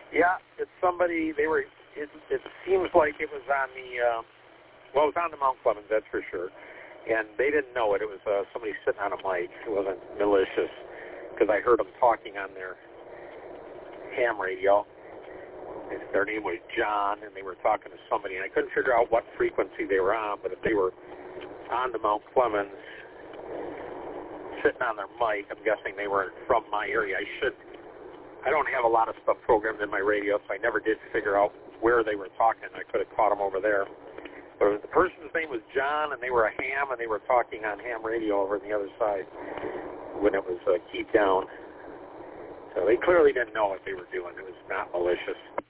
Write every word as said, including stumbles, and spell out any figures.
Yeah, it's somebody. They were. It, it seems like it was on the. Uh, well, it was on the Mount Clemens, that's for sure. And they didn't know it. It was uh, somebody sitting on a mic. It wasn't malicious because I heard them talking on their ham radio. Their name was John, and they were talking to somebody, and I couldn't figure out what frequency they were on, but if they were on the Mount Clemens, sitting on their mic, I'm guessing they were from my area. I should, I don't have a lot of stuff programmed in my radio, so I never did figure out where they were talking. I could have caught them over there. But the person's name was John, and they were a ham, and they were talking on ham radio over on the other side when it was uh, keyed down. So they clearly didn't know what they were doing. It was not malicious.